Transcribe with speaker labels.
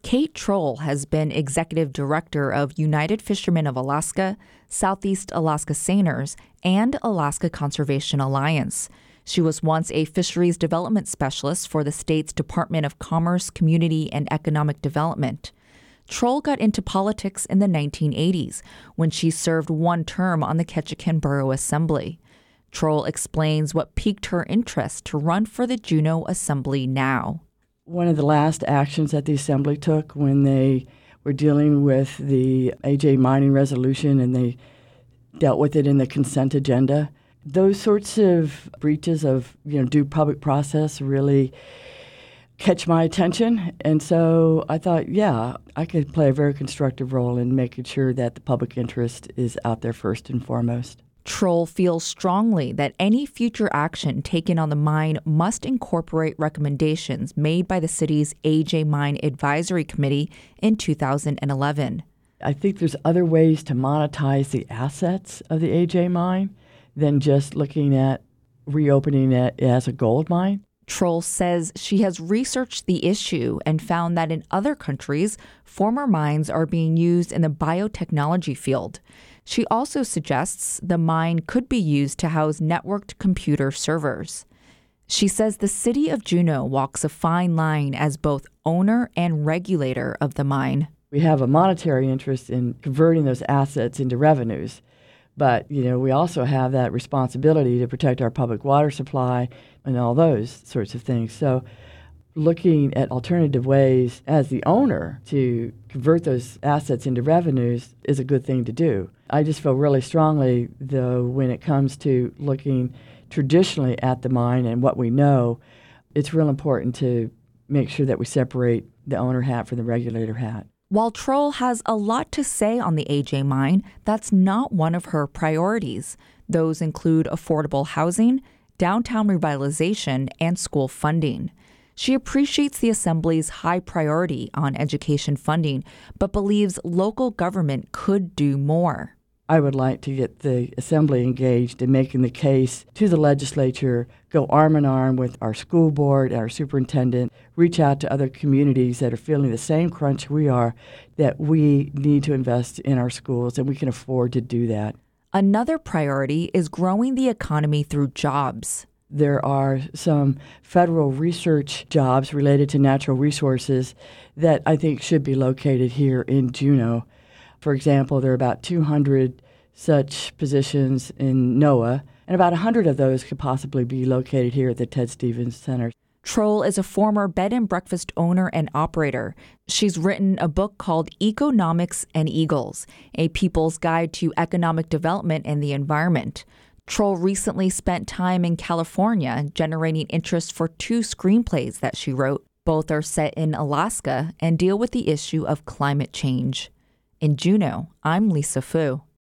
Speaker 1: Kate Troll has been executive director of United Fishermen of Alaska, Southeast Alaska Seiners, and Alaska Conservation Alliance. She was once a fisheries development specialist for the state's Department of Commerce, Community, and Economic Development. Troll got into politics in the 1980s when she served one term on the Ketchikan Borough Assembly. Troll explains what piqued her interest to run for the Juneau Assembly now.
Speaker 2: One of the last actions that the Assembly took when they were dealing with the AJ mining resolution and they dealt with it in the consent agenda, those sorts of breaches of due public process really catch my attention. And so I thought, yeah, I could play a very constructive role in making sure that the public interest is out there first and foremost.
Speaker 1: Troll feels strongly that any future action taken on the mine must incorporate recommendations made by the city's AJ Mine Advisory Committee in 2011.
Speaker 2: I think there's other ways to monetize the assets of the AJ mine than just looking at reopening it as a gold mine.
Speaker 1: Troll says she has researched the issue and found that in other countries, former mines are being used in the biotechnology field. She also suggests the mine could be used to house networked computer servers. She says the city of Juneau walks a fine line as both owner and regulator of the mine.
Speaker 2: We have a monetary interest in converting those assets into revenues, but we also have that responsibility to protect our public water supply and all those sorts of things. So looking at alternative ways as the owner to convert those assets into revenues is a good thing to do. I just feel really strongly, though, when it comes to looking traditionally at the mine and what we know, it's real important to make sure that we separate the owner hat from the regulator hat.
Speaker 1: While Troll has a lot to say on the AJ mine, that's not one of her priorities. Those include affordable housing, downtown revitalization, and school funding. She appreciates the Assembly's high priority on education funding, but believes local government could do more.
Speaker 2: I would like to get the Assembly engaged in making the case to the legislature, go arm in arm with our school board, our superintendent, reach out to other communities that are feeling the same crunch we are, that we need to invest in our schools, and we can afford to do that.
Speaker 1: Another priority is growing the economy through jobs.
Speaker 2: There are some federal research jobs related to natural resources that I think should be located here in Juneau. For example, there are about 200 such positions in NOAA, and about 100 of those could possibly be located here at the Ted Stevens Center.
Speaker 1: Troll is a former bed and breakfast owner and operator. She's written a book called Economics and Eagles, a people's guide to economic development and the environment. Troll recently spent time in California generating interest for 2 screenplays that she wrote. Both are set in Alaska and deal with the issue of climate change. In Juneau, I'm Lisa Fu.